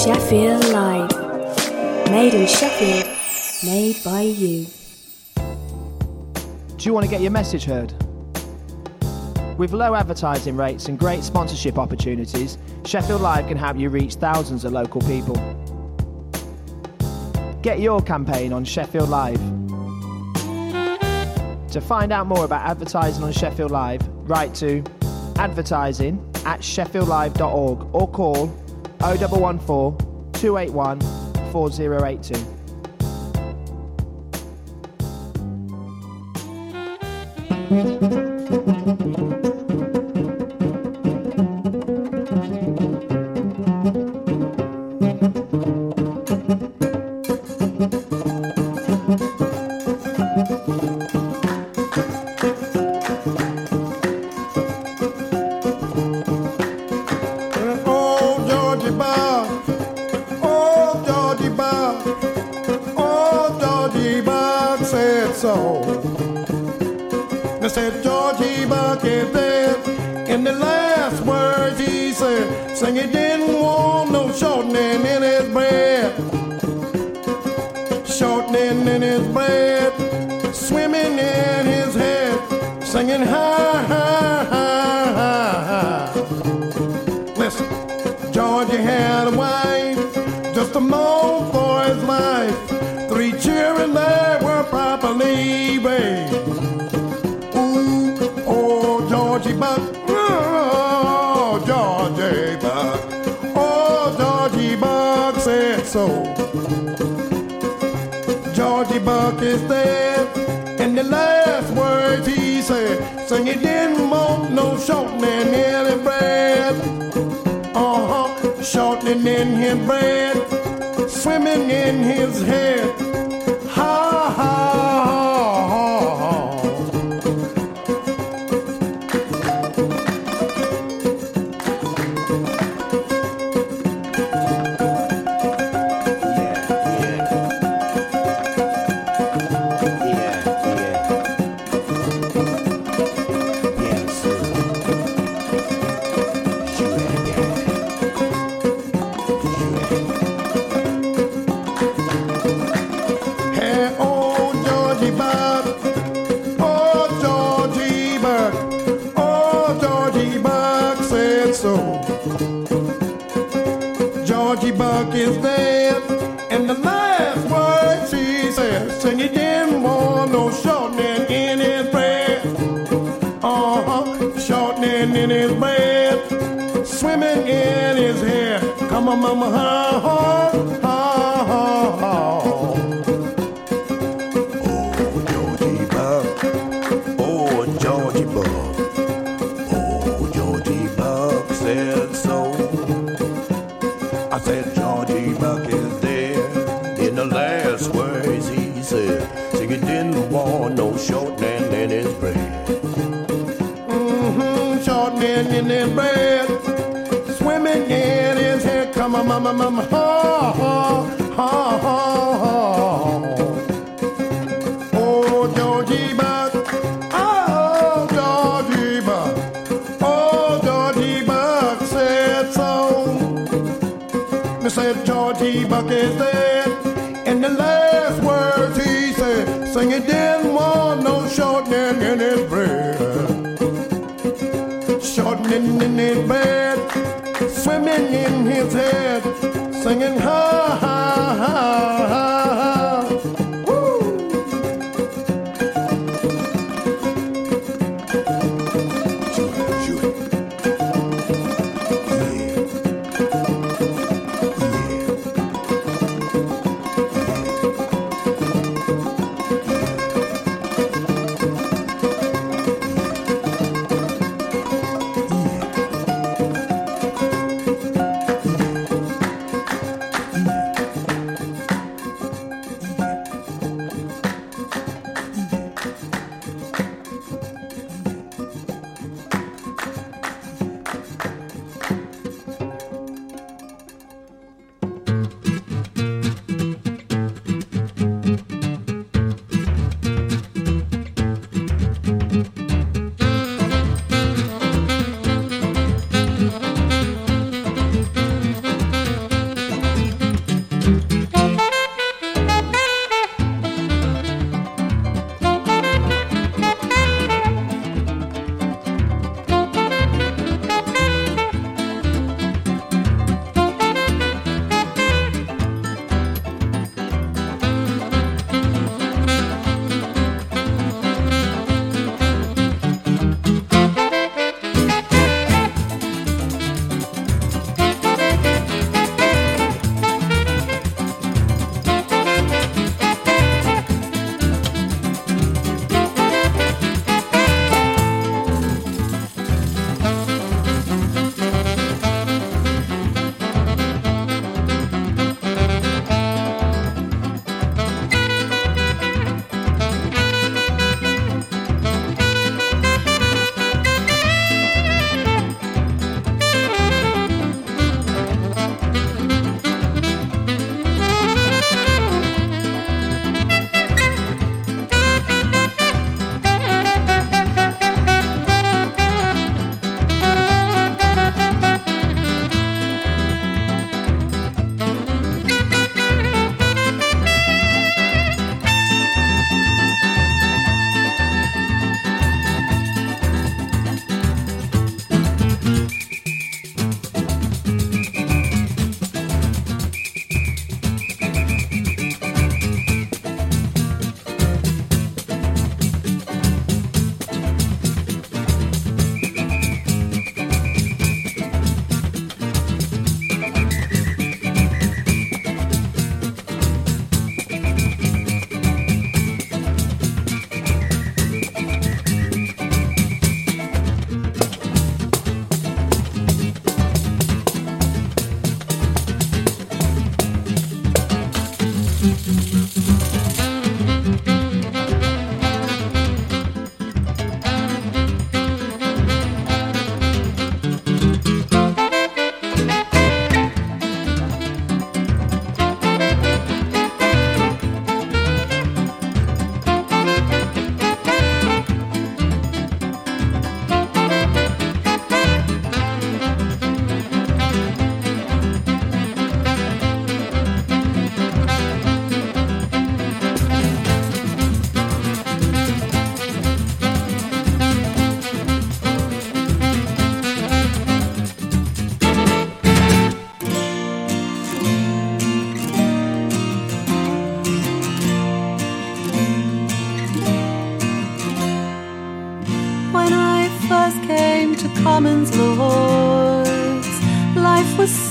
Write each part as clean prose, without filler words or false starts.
Sheffield Live. Made in Sheffield, made by you. Do you want to get your message heard? With low advertising rates and great sponsorship opportunities, Sheffield Live can help you reach thousands of local people. Get your campaign on Sheffield Live. To find out more about advertising on Sheffield Live, write to advertising@sheffieldlive.org or call 0114 281 4082. They said Georgie Buck is dead. In the last words he said, saying he didn't want no shortening in his bread. Shortening in his bread, swimming in his head, singing ha ha ha ha ha. Listen, Georgie had a wife, just a moment for his life. 3 children that were properly raised. Georgie Buck, oh, Georgie Buck, oh, Georgie Buck said so. Georgie Buck is dead, and the last words he said, saying he didn't want no shortening in his bread. Shortening in his bread, swimming in his head, ha ha ha. Is dead, and the last words he said, saying he didn't want no shortening in his bread. Shortening in his bread, swimming in his head. Come on, mama, ha ha ha ha ha. Oh, Georgie Buck, oh, Georgie Buck, oh, Georgie Buck said so. I said Georgie Buck is dead. In the last words he said, saying he didn't want no shortening in his bread. Shortening in his bread, swimming in his head. Come on, mama, mama, ha ha ha ha ha. Oh, Georgie Buck, oh, Georgie Buck, oh, Georgie Buck said so. They said Georgie Buck is dead, and the last words he said, saying he didn't want no shortening in his bread. Shortening in his bed, swimming in his head, singing ha ha ha ha ha. Woo!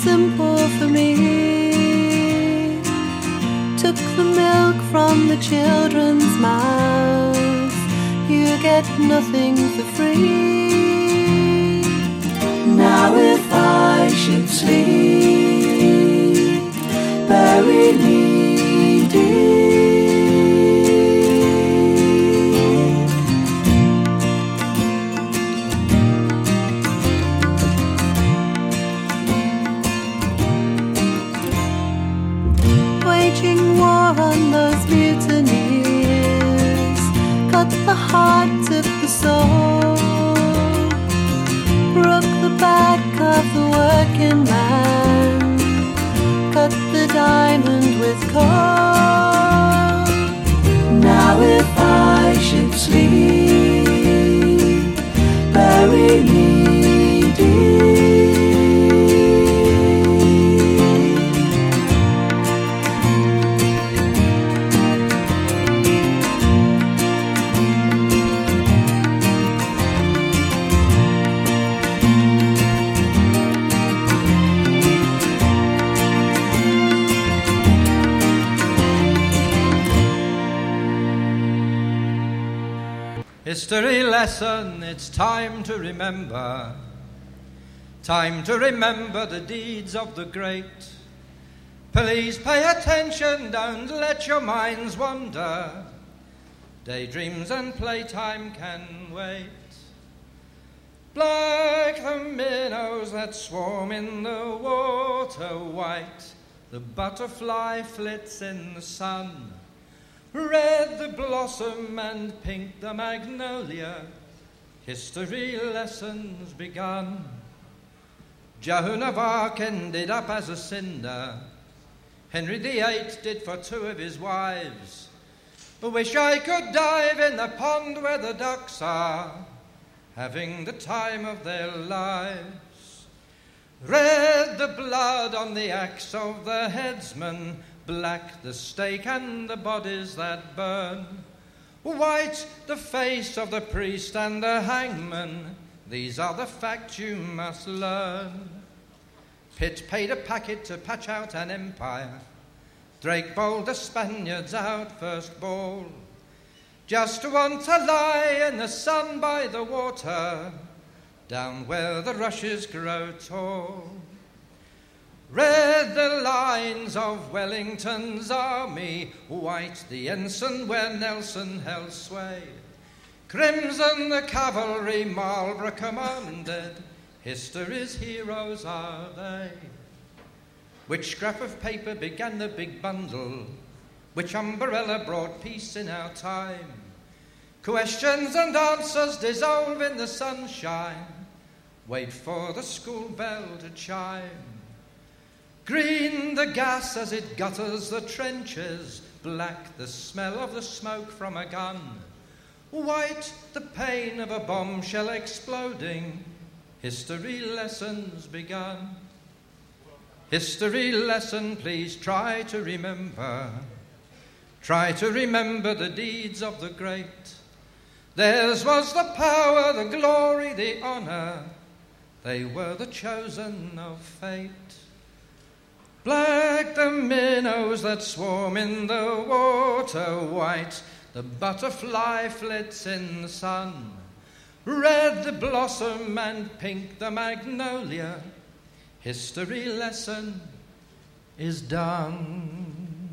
simple for me. Took the milk from the children's mouths. You get nothing for free. Now if I should sleep, bury me deep. Waging war on those mutineers, cut the heart of the soul, broke the back of the working man, cut the diamond with coal. Now if I should sleep, bury me deep. History lesson, it's time to remember. Time to remember the deeds of the great. Please pay attention, don't let your minds wander. Daydreams and playtime can wait. Black the minnows that swarm in the water, white the butterfly flits in the sun. Red the blossom and pink the magnolia, history lessons begun. Joan of Arc ended up as a cinder. Henry VIII did for two of his wives. Wish I could dive in the pond where the ducks are, having the time of their lives. Red the blood on the axe of the headsman, black the stake and the bodies that burn, white the face of the priest and the hangman. These are the facts you must learn. Pitt paid a packet to patch out an empire. Drake bowled the Spaniards out first ball, just to want to lie in the sun by the water, down where the rushes grow tall. Red the lines of Wellington's army, white the ensign where Nelson held sway, crimson the cavalry Marlborough commanded, history's heroes are they. Which scrap of paper began the big bundle? Which umbrella brought peace in our time? Questions and answers dissolve in the sunshine. Wait for the school bell to chime. Green the gas as it gutters the trenches, black the smell of the smoke from a gun, white the pain of a bombshell exploding, history lessons begun. History lesson, please try to remember. Try to remember the deeds of the great. Theirs was the power, the glory, the honour. They were the chosen of fate. Black the minnows that swarm in the water, white the butterfly flits in the sun, red the blossom and pink the magnolia, history lesson is done.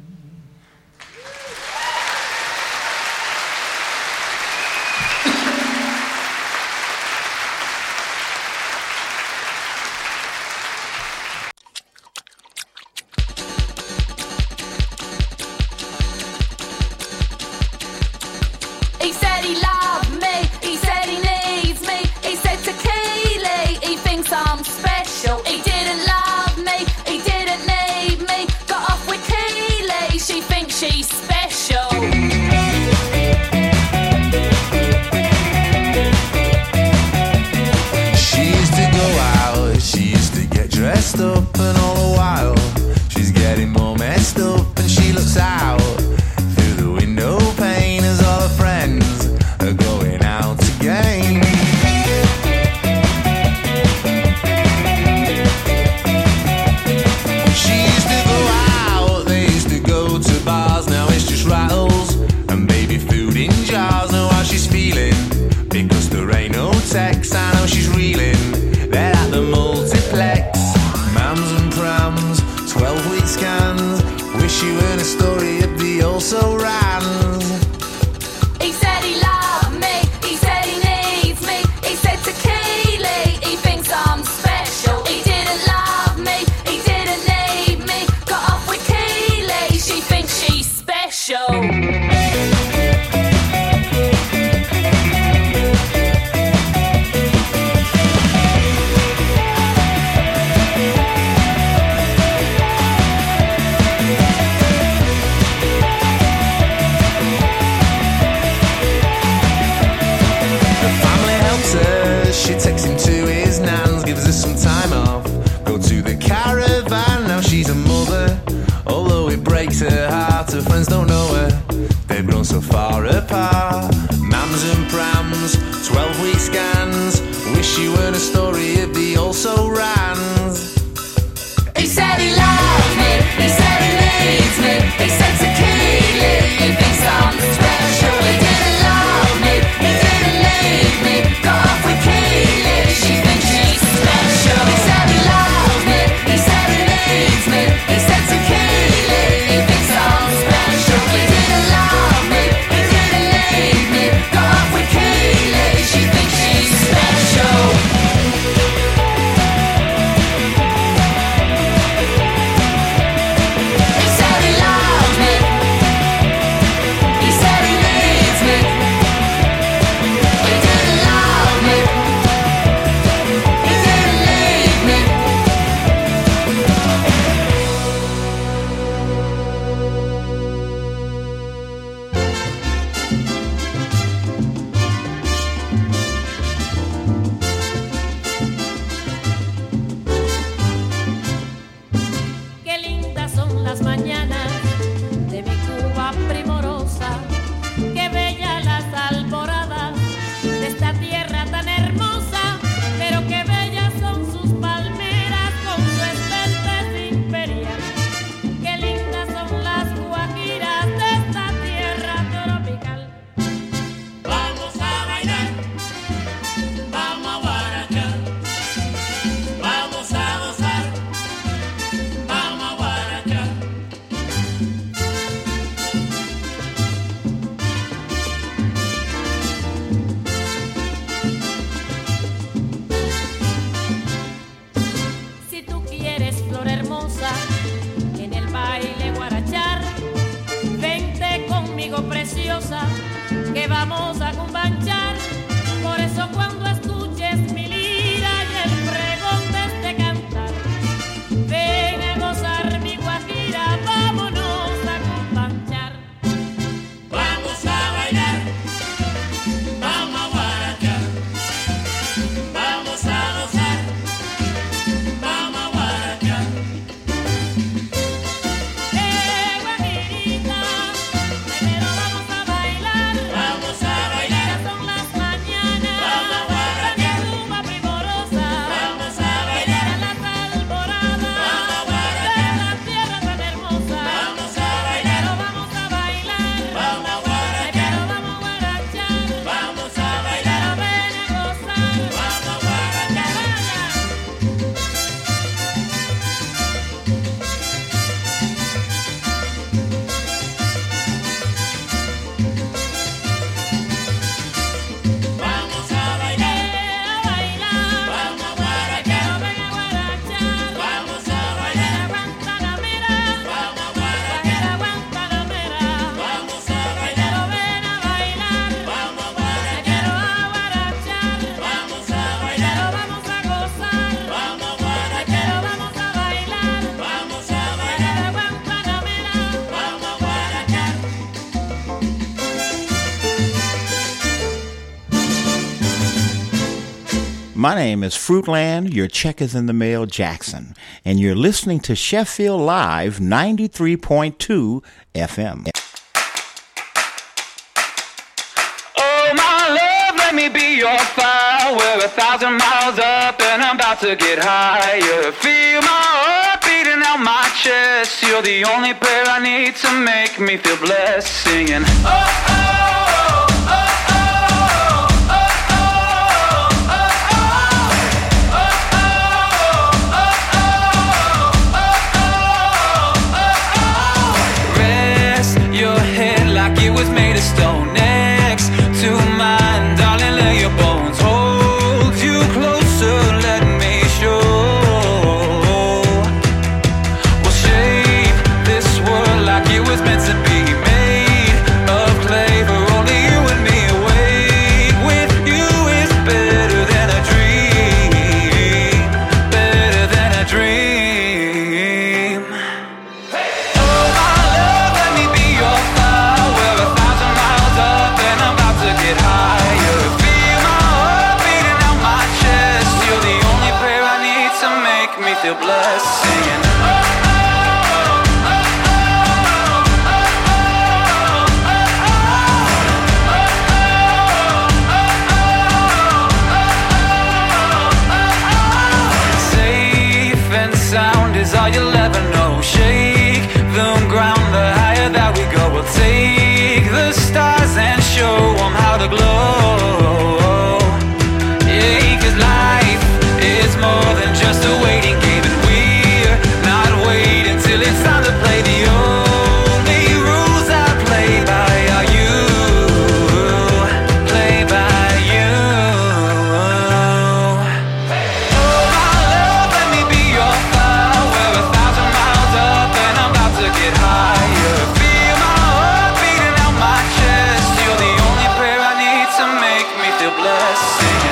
He said he loved me, he said he needs me, he said to Keely, he thinks I'm special. He didn't love me, he didn't need me, got off with Keely, she thinks she's special. She used to go out, she used to get dressed up, and all the while she's getting more messed up, and she looks out through the window pane as all her friends are going out again. 12-week scans. Wish you weren't a story of the also ran. He said he loved me, he said he needs me. He said to Keely, he thinks I'm special. He didn't love me, he didn't need me. Got off with Keely, she thinks she's special. She takes him to his nan's, gives her some time off. Go to the caravan, now she's a mother. Although it breaks her heart, her friends don't know her. They've grown so far apart. Mams and prams, 12-week scans. Wish you weren't a story of the also rans. He said he loved me, he said he needs me. He said to Keely, he thinks I'm special. He didn't love me, he didn't need me. Got off with Keely, she thinks she's special. He said he loved me, he said he needs me. He said to Keely, he thinks I'm special. He didn't love me, he didn't need me. Got off with Keely, she thinks she's special. Que vamos a cumbanchar. Por eso cuando escuches mi lira y el pregón de este cantar, ven a gozar mi guajira, vámonos a cumbanchar. Vamos a bailar, vamos a guarachar, vamos a gozar, vamos a guarachar. Guajirita, primero vamos a bailar. Vamos a bailar, ya son las mañanas. Vamos a guarachar, Cuba primorosa. Vamos a bailar a las alboradas. Vamos a guarachar, de la tierra tan hermosa. Vamos a bailar, pero vamos a bailar. Vamos a guarachar, pero vamos a guarachar. Vamos a bailar, pero ven a gozar. Vamos a guarachar, vaya. Vamos a bailar, vamos a guarachar, ven a guarachar, vamos a bailar a Guantanamera, vamos a guarachar a Guantanamera, vamos a bailar, ven a bailar, vamos a guarachar, a guarachar, vamos a bailar, vamos a gozar, vamos a guarachar, vamos a bailar, vamos a bailar a Guantanamera, vamos a guarachar. My name is Fruitland, your check is in the mail, Jackson, and you're listening to Sheffield Live 93.2 FM. Oh, my love, let me be your fire. We're 1,000 miles up and I'm about to get higher. Feel my heart beating out my chest. You're the only prayer I need to make me feel blessed. Singing, oh, oh, oh, oh, oh. blessed singing. Safe and sound is all you'll ever know. Shake the ground, the higher that we go. We'll take the stars and show them how to glow. Yeah, 'cause life is more than just a waiting game, and we're not waiting till it's time to play. The only rules I play by are you, play by you. Oh my love, let me be your fire. We're 1,000 miles up and I'm about to get higher. Feel my heart beating out my chest. You're the only prayer I need to make me feel blessed. Singing.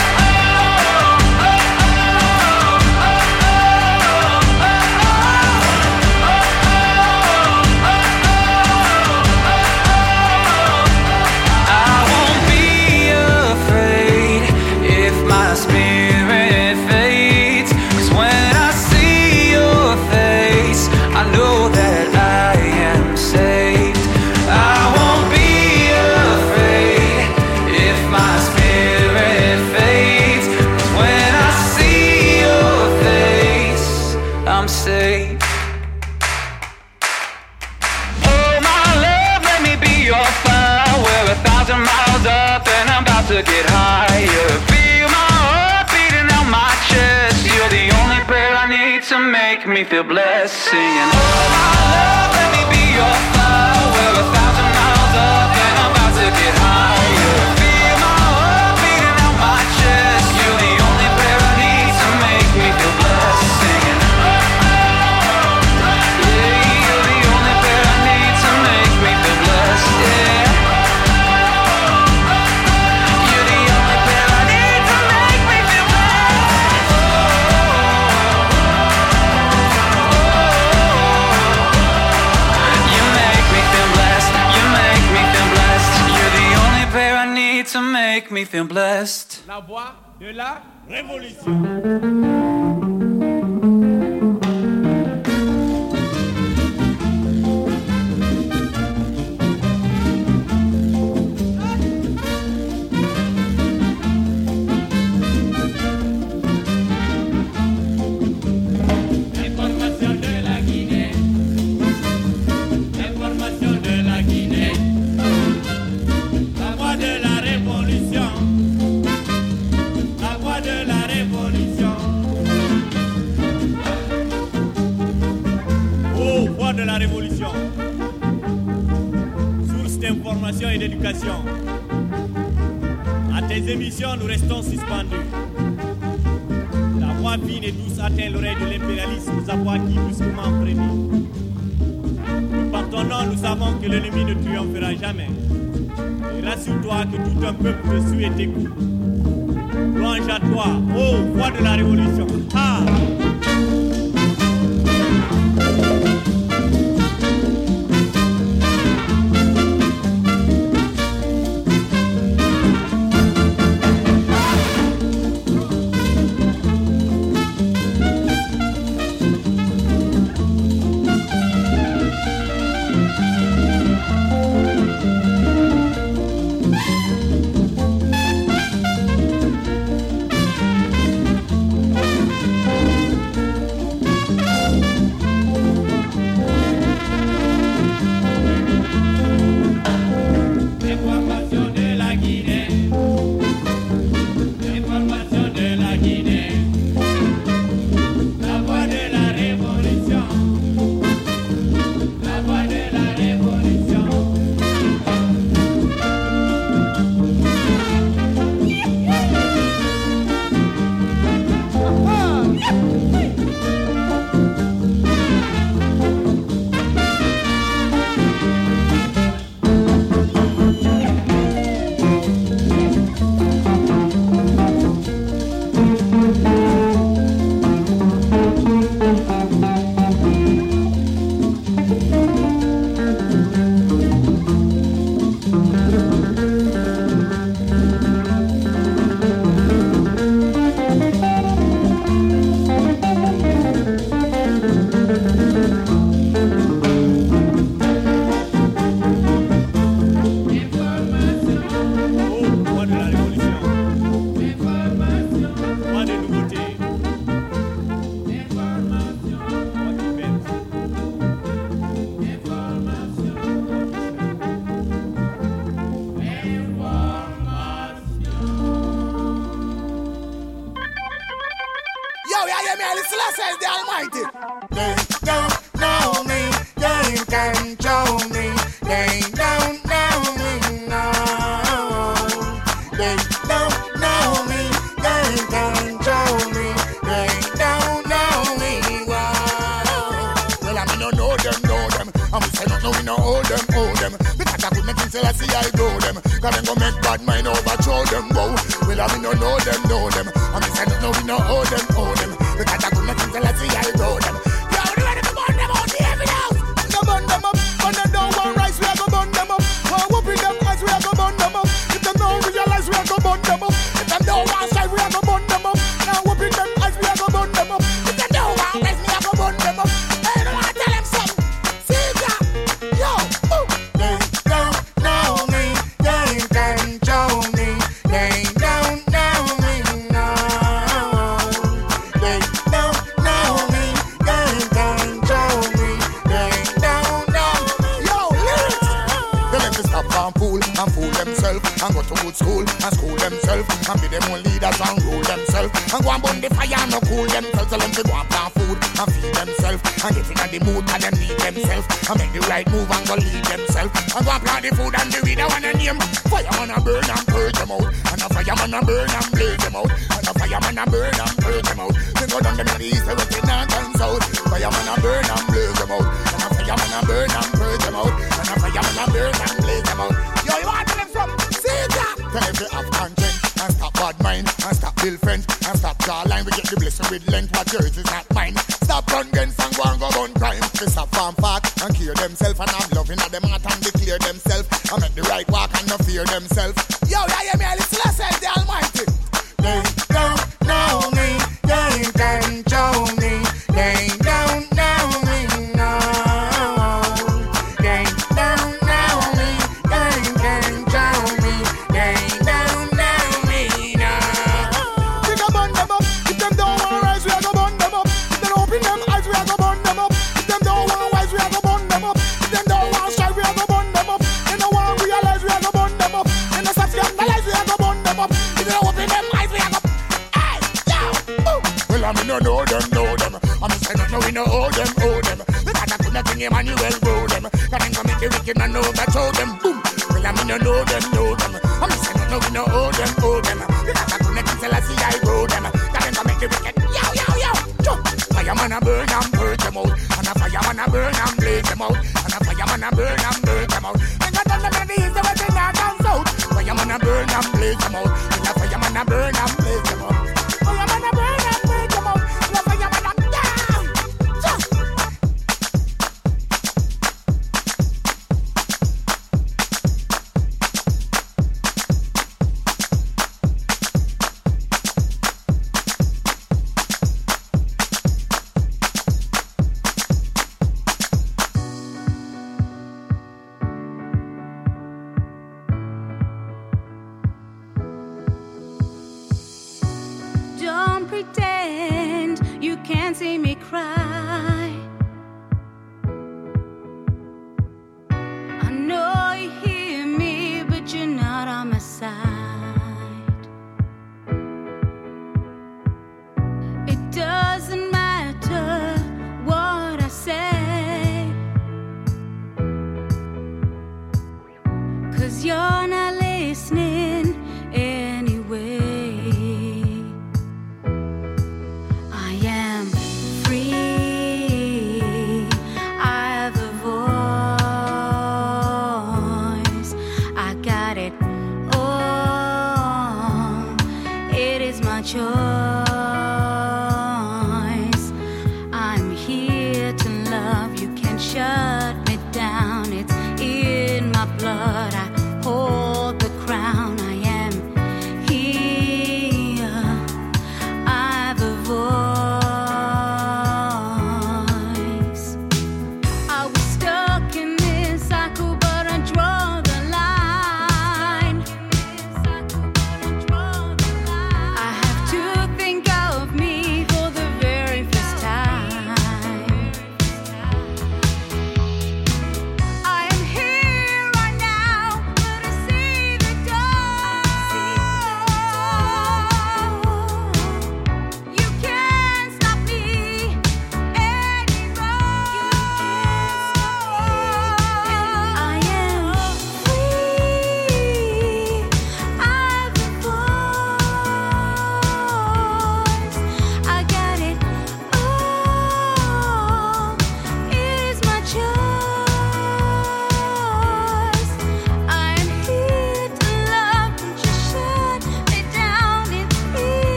I won't be afraid if my spirit fades, 'cause when I see your face, I know that I am saved. I won't be afraid if my spirit fades, 'cause when I see your face, I'm saved. Oh my love, let me be your fire. We're 1,000 miles up and I'm about to get higher. Feel my heart beating out my chest. You're the only prayer I need to make me feel blessed. Singing. Oh my love, let me be your fire. We're 1,000 miles up and I'm about to get higher. Feel my heart beating out my chest. You're the only prayer I need to make me feel blessed. Singing. Yeah, you're the only prayer I need to make me feel blessed. Yeah. You're the only prayer I need to make me feel blessed. You make me feel blessed. You make me feel blessed. You're the only prayer I need to make me feel blessed. La voix de la révolution. Information de la Guinée. Information de la Guinée. La voix de la révolution. La voix de la révolution. Oh, voix de la révolution. Source d'information et d'éducation. À tes émissions, nous restons suspendus. La voix fine et douce atteint l'oreille de l'impérialisme, nous avons acquis brusquement frémi. Nous partons, nous savons que l'ennemi ne triomphera jamais. Et rassure-toi que tout un peuple te suit et t'écoute. Plonge à toi, oh, voix de la révolution. Ah! Selassie the Almighty. They don't know me, they can't control me. They don't know me, no. They don't know me, they can't control me. They don't know me, wow. Well, I mean, no know them. I'm saying no, we no hold them. Because I could make things I see I go them. Cause them go make bad mind overthrow them, whoa. Well, I mean, no know them. I'm saying no, we no hold them. Because I could make things I see I go them. Yo, we ready to burn them out the heavy house. Go burn them up. On the down one rise, we are go burn them up. While whooping them eyes, we are go burn them up. If them don't realize, we are go burn them up. If them don't want side, we are go burn them up. Now whooping them eyes, we are go burn them up. If them don't want rise, we are go burn them up. Hey, don't want to tell them something. See that? Yo, ooh. They don't know me, they can't control me. They don't know me, no. They don't know me, they can't control me. They don't know me. Yo, lyrics. They let me stop and fool themselves and go to good school and school themselves and be them own leaders and rule themselves and go and burn the fire and no cool themselves. Tell them to go and plant food and feed themselves and get in the mood and them need themselves and make the right move and go lead themselves and go and plant the food and the weed I wanna name. Fireman a burn and purge them out, and a fireman a burn and blaze them out, and a fireman a burn and purge them out. They go down them in the east, west, north and south. Fireman a burn and blaze them out, and a fireman a burn and purge them out, and a fireman a burn and blaze them out. Yo, you want to them from? See that? Tell them to have conscience and stop bad mind and stop bill friends and stop jawline. We get the blessing with length, but yours is not mine. Stop run guns and go and go gun crime. They stop farm fat and clear themselves and have loving at them heart and declare themselves and make the right walk and not fear themselves. Yo, that hear me, Selassie the Almighty. They don't know me, they can't control me. They don't know me, no. They don't know me, they can't control me. They don't know me, no. We go burn them up. If them don't want rise, we are go burn them up. If they don't open them eyes, we are go burn them up. If them don't want wise, we are go burn them up. If them don't want shy, we are go burn them up. They don't want realize, we are go burn them up. They don't stop scandalize, we are go burn them up. If they don't open them eyes, we are go. Hey, yo, ooh. Well, I mean, no know them. I'm saying no, we know hold them. Because I could not think Emmanuel grow them. Cause then come make the wicked man know that show them. Boom. Well, I mean, no know them. I'm saying no, we know hold them. Because I could not think Selassie I grow them. Cause then come make the wicked. Yo. Jump. Fireman a burn and purge them out. And a fireman a burn and blaze them out. And a fireman a burn and burn them out. And I done them in the east, the west, the north and south. Fireman a burn and blaze them out. And a fireman a burn and blaze them out. Fireman a burn and blaze them out. And a fireman a down. Jump.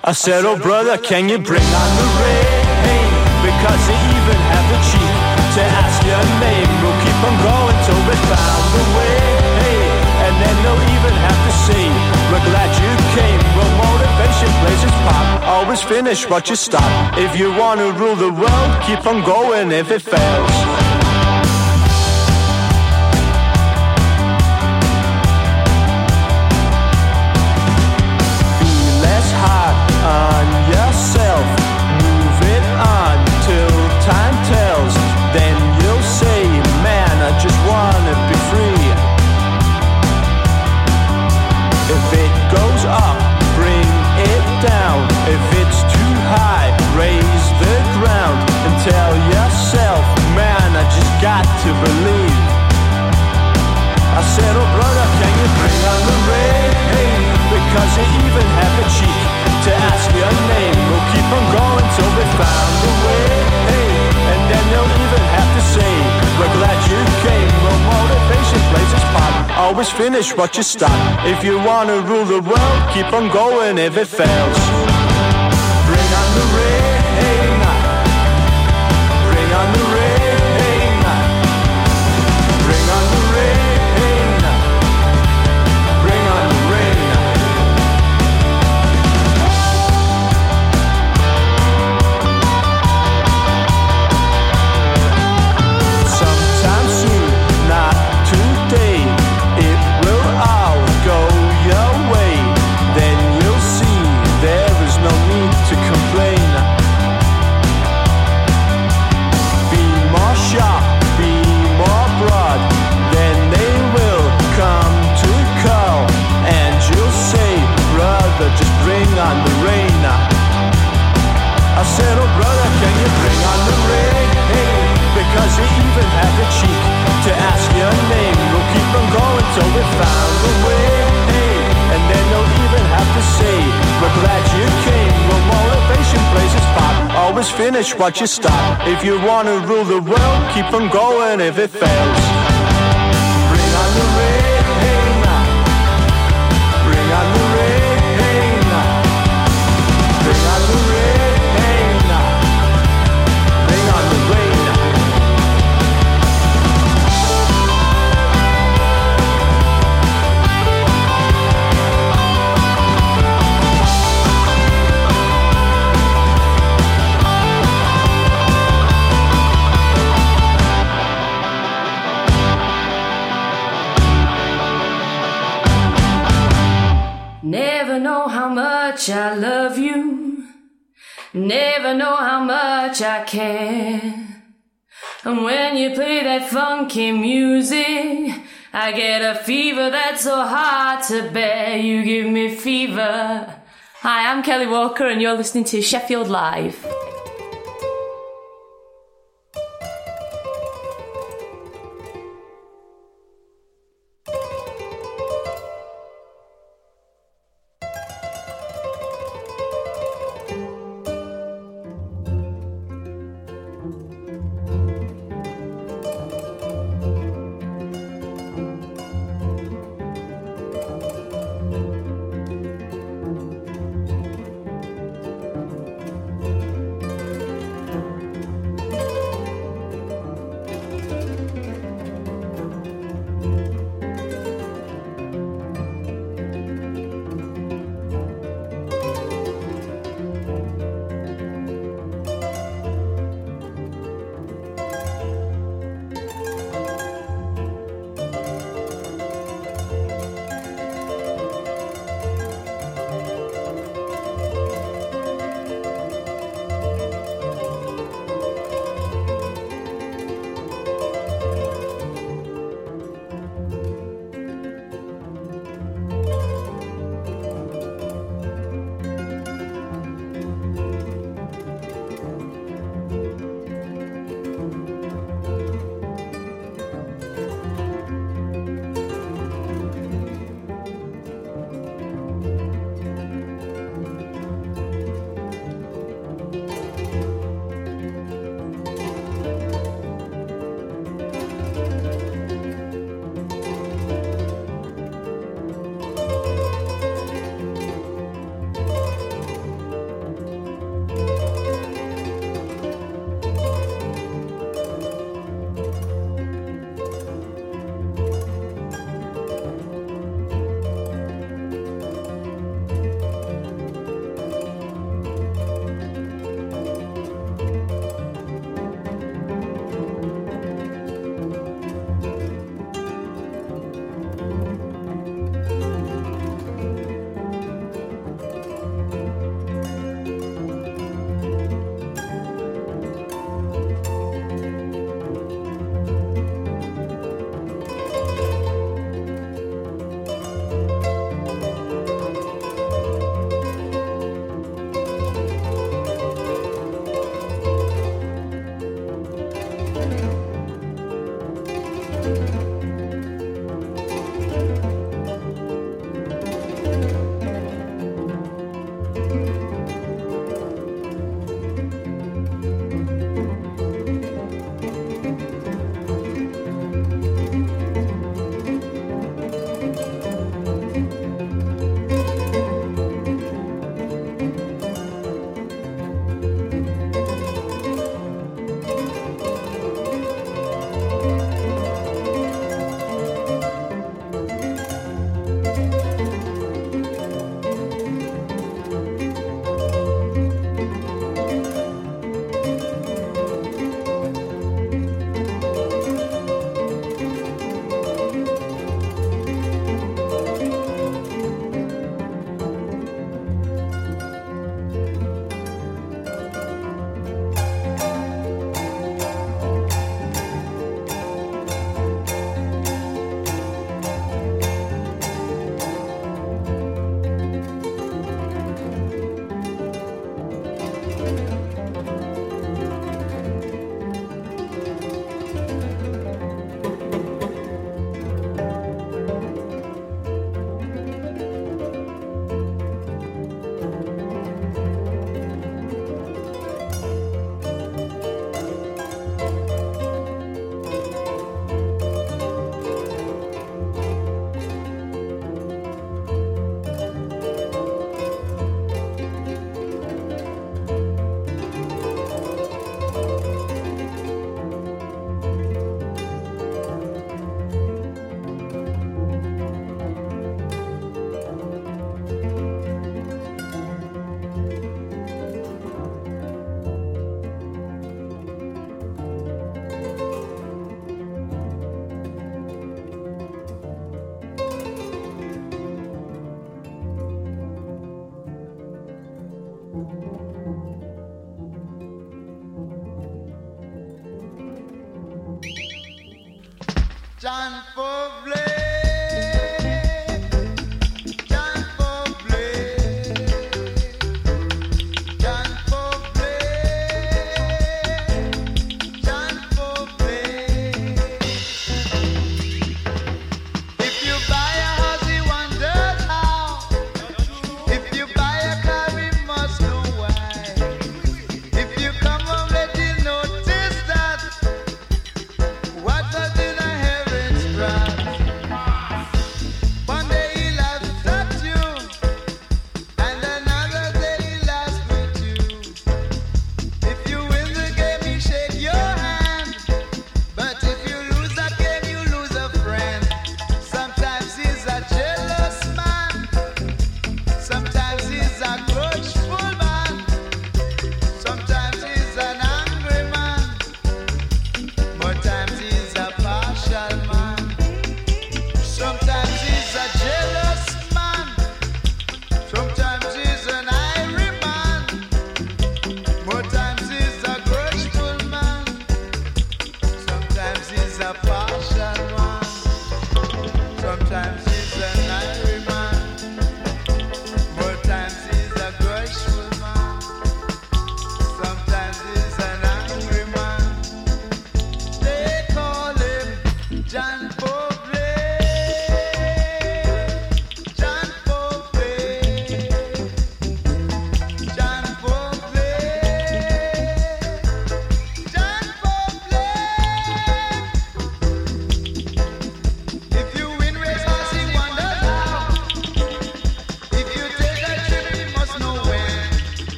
I said, oh brother, can you bring on the rain? Because they even have the cheek to ask your name. We'll keep on going till we found the way. And then they'll even have to say, we're glad you came. Well, motivation plays its part. Always finish what you start. If you want to rule the world, keep on going if it fails. On yourself, move it on till time tells. Then you'll say, man, I just wanna be free. If it goes up, bring it down. If it's too high, raise the ground. And tell yourself, man, I just got to believe. I said, oh brother, can you bring on the rain? Because you even have the cheek to ask your name. We'll keep on going till we found the way. And then they'll even have to say, we're glad you came. Well, motivation plays its part. Always finish what you start. If you want to rule the world, keep on going if it fails. Bring on the rain. Bring on the rain. Bring on the rain. Bring on the rain. Sometime soon, not today, it will all go your way. Then you'll see there is no need to complain. Be more sharp, be more broad, then they will come to call. And you'll say, brother, just bring on the rain. I said, oh brother, can you bring on the rain? Because you even have the cheek to ask your name. We'll keep on going till we found the way. And then they'll even have to say, we're glad you came. Well, motivation plays its part. Always finish what you start. If you want to rule the world, keep on going if it fails. Bring on the rain. Bring on the rain. Bring on the rain. Bring on the rain. Never know how much I love you. Never know how much I care. And when you play that funky music, I get a fever that's so hard to bear. You give me fever. Hi, I'm Kelly Walker and you're listening to Sheffield Live. John Fobley. What does in a heaven's cry?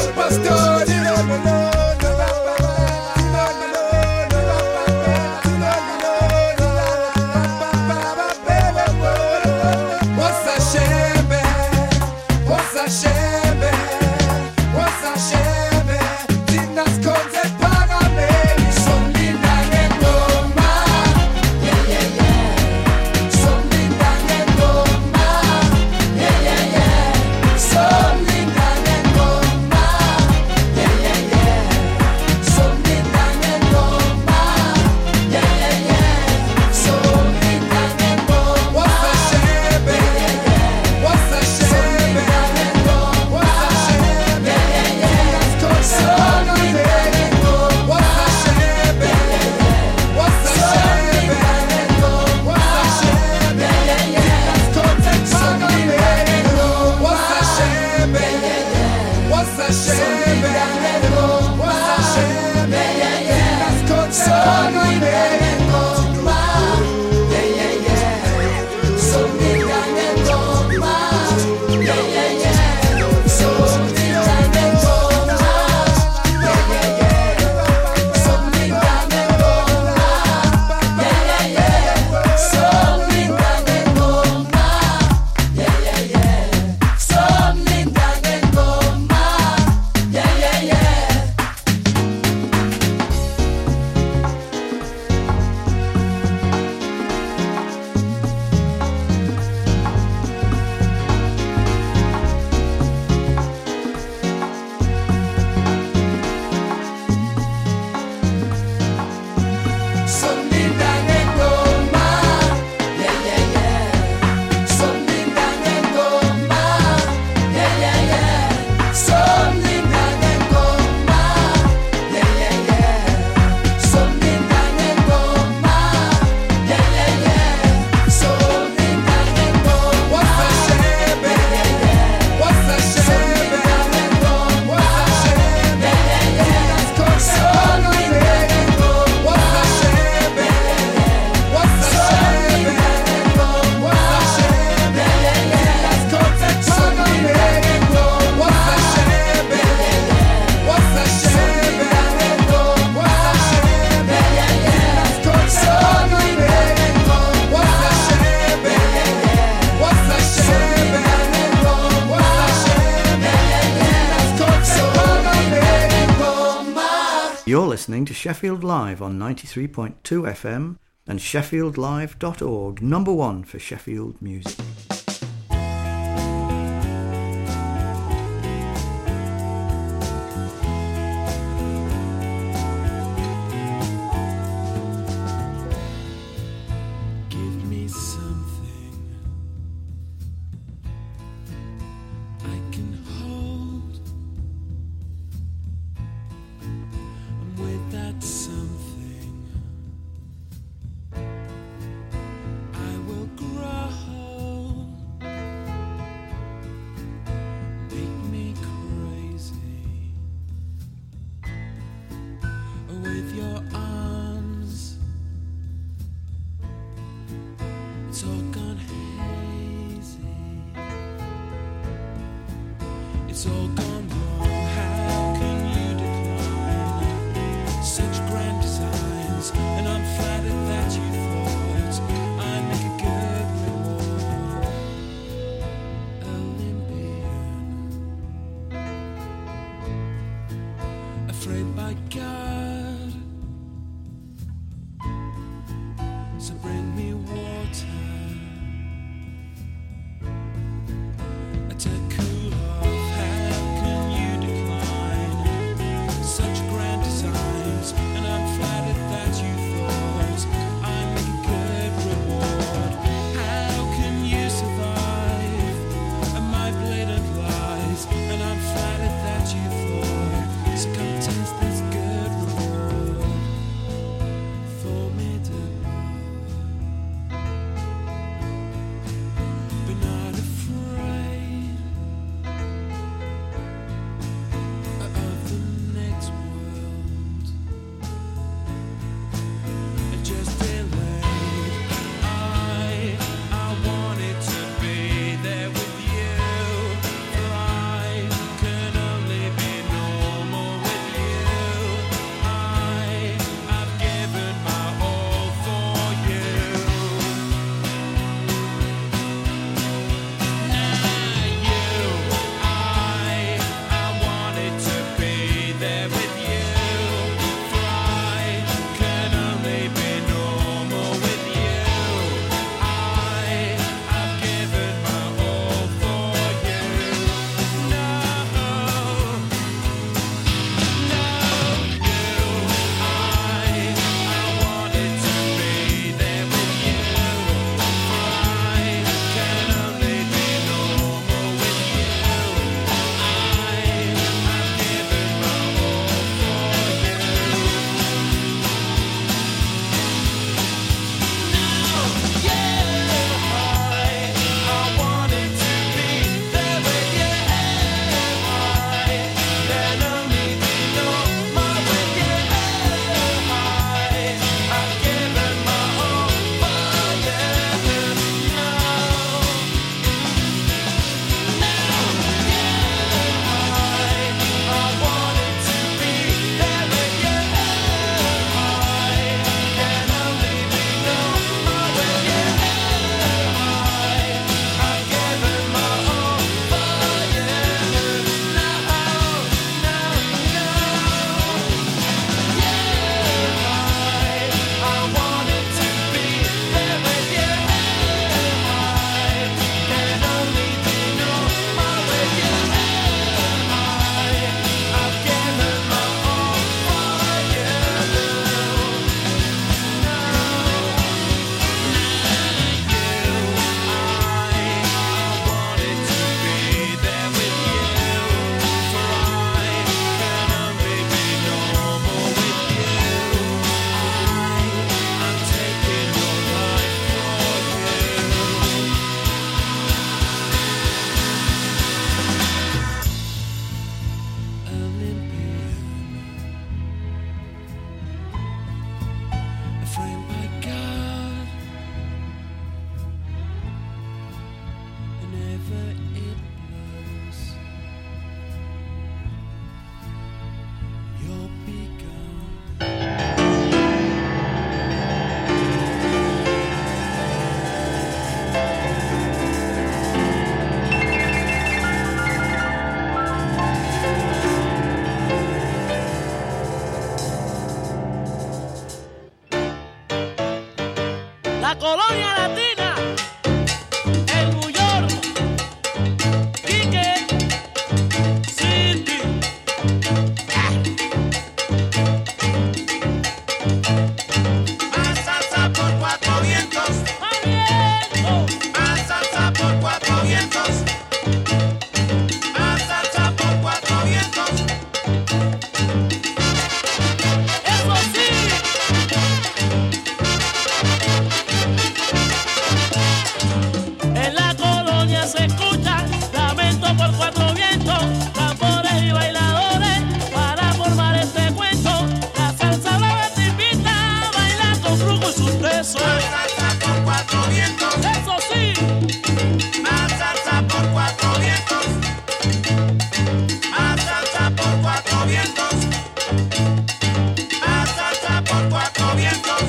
superstar. You're listening to Sheffield Live on 93.2 FM and sheffieldlive.org, number one for Sheffield music. And I'm flattered that you thought, so come taste this good reward. la colonia latina, en New York, Quique City. Más salsa por cuatro vientos. Más salsa por cuatro vientos. Más salsa por cuatro vientos. Eso sí. En la colonia se escucha lamento por cuatro vientos, tambores y bailadores para formar este cuento. La salsa brava te invita a bailar con flujo y sus besos. Más salsa por cuatro vientos. Eso sí. Más salsa por cuatro vientos. Más salsa por cuatro vientos. Más salsa por cuatro vientos.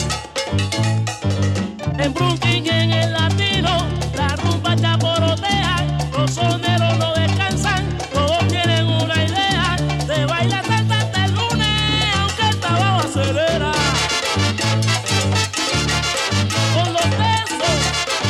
En Brooklyn y en el latino, la rumba ya porotea, los soneros no descansan, todos tienen una idea de bailar salsa hasta el lunes, aunque el trabajo acelera. Con los besos.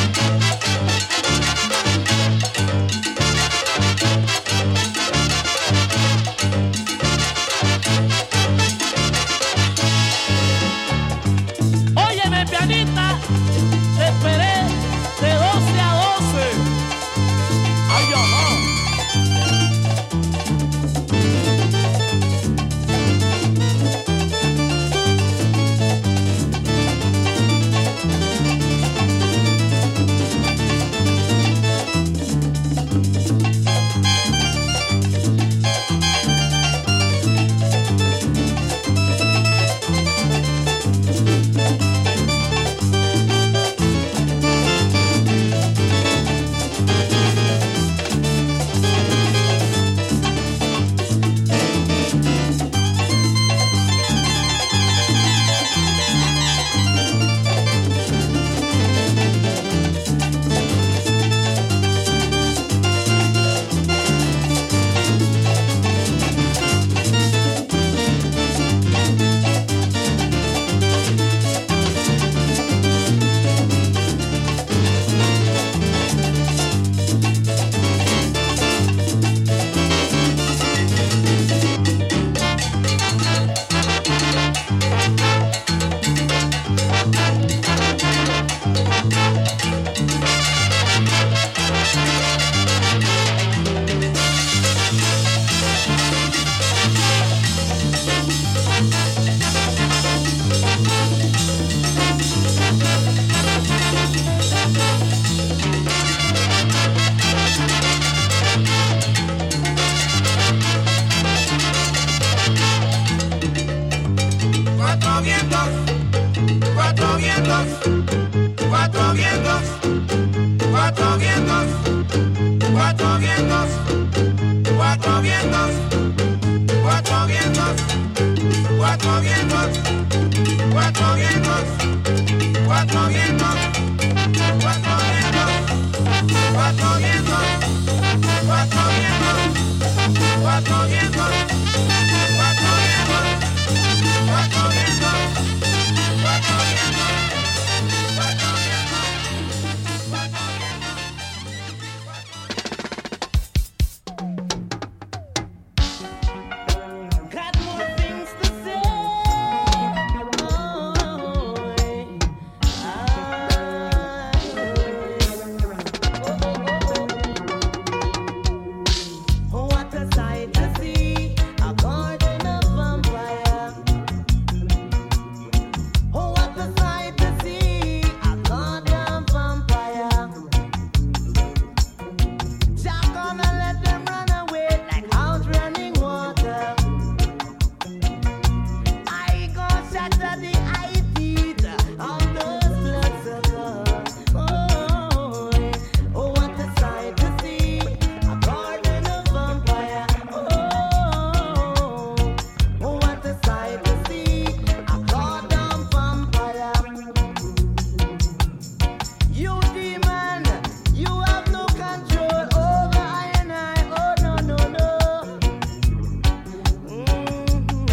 Óyeme, pianista, te esperé de 12 a 12. Ay, ajá. Cuatro vientos. Cuatro vientos. Cuatro vientos. Cuatro vientos. Cuatro vientos. Cuatro vientos. Cuatro vientos. Cuatro vientos. Cuatro vientos.